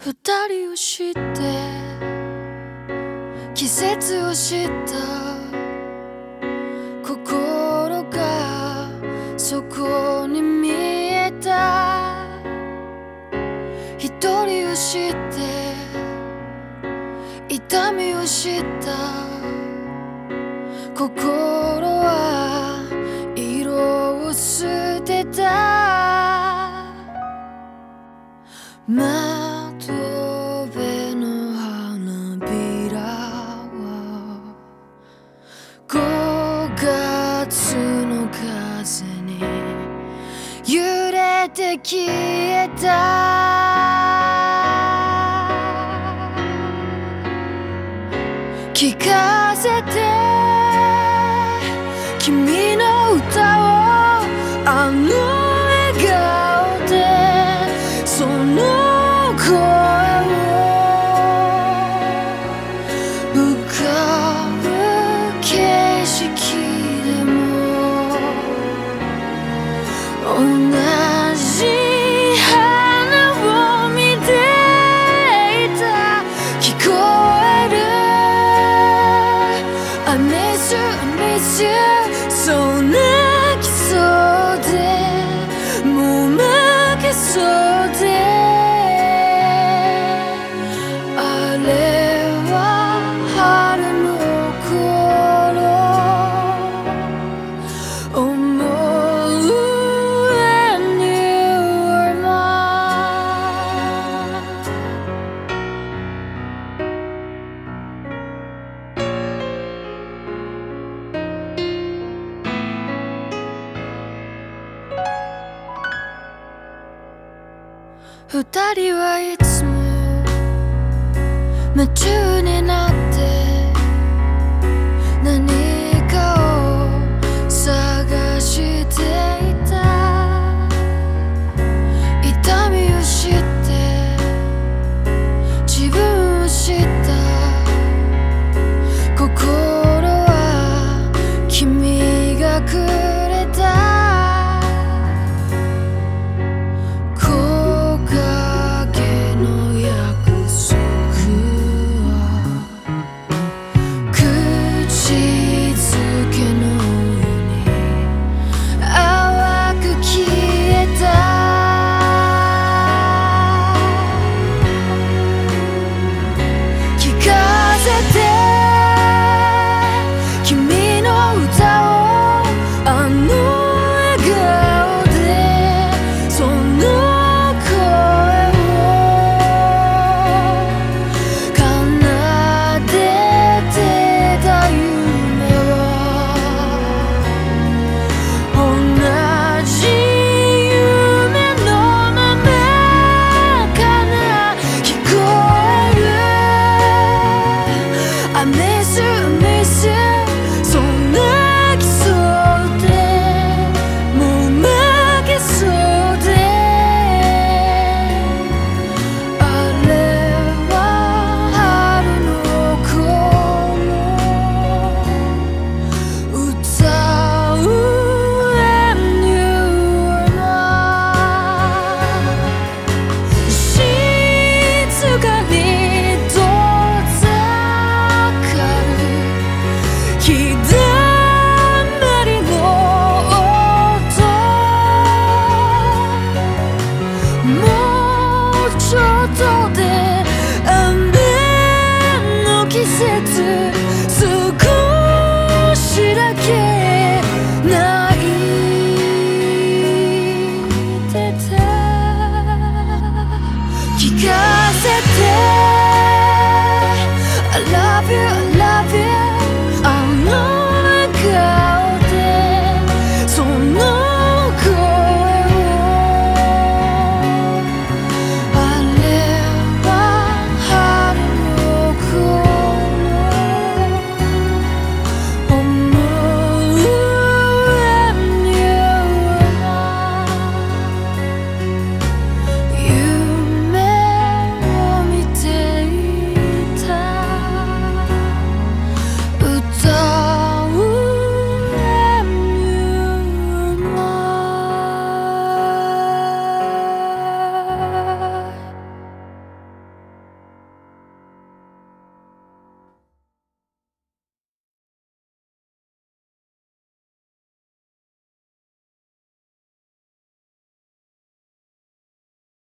二人を知って季節を知った心がそこに見えた。一人を知って痛みを知った心は色を捨てた。窓辺の花びらは5月の風に揺れて消えた。聞かせて君の歌をあの笑顔でその声を浮かぶ景色でも同じ花を見ていた。聞こえる I miss you, I miss you そう泣きそうでもう負けそうであれは春の頃思う when you were mine。 二人はいつも夢中になって何かを探していた。痛みを知って自分を知った心は君がくれた。聞か